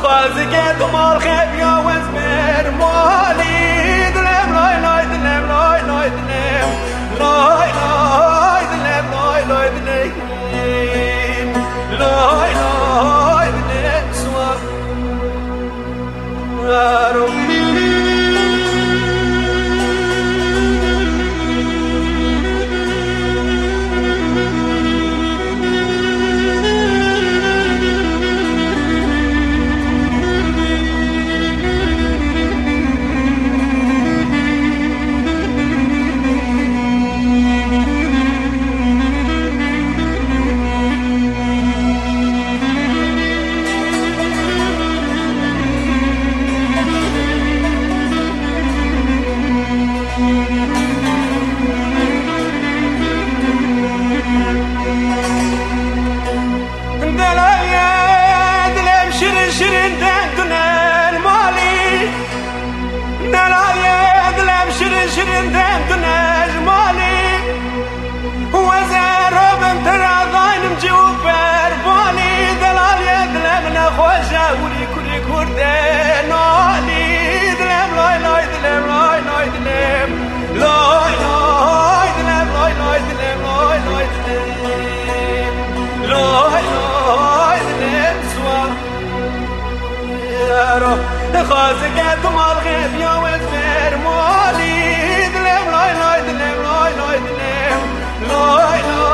خازگه تو مال خیب یا وزمر مالی دلم لای لای دلم لای لای دلم لای لای دلم لای لای دلم لای لای دلم سوا شرين دمتنا جمالي وزارو بنت راضين مجوب بربالي دلال يدلمنا خوشا ولي كل كردان نالي دلم لاي لاي دلم لاي لاي دلم لاي لاي دلم لاي لاي دلم لاي لاي دلم لاي لاي دلم سوا يا رو خازقت مال غيب يا وزير مالي لاي لاي دلم لاي لاي دلم لاي لاي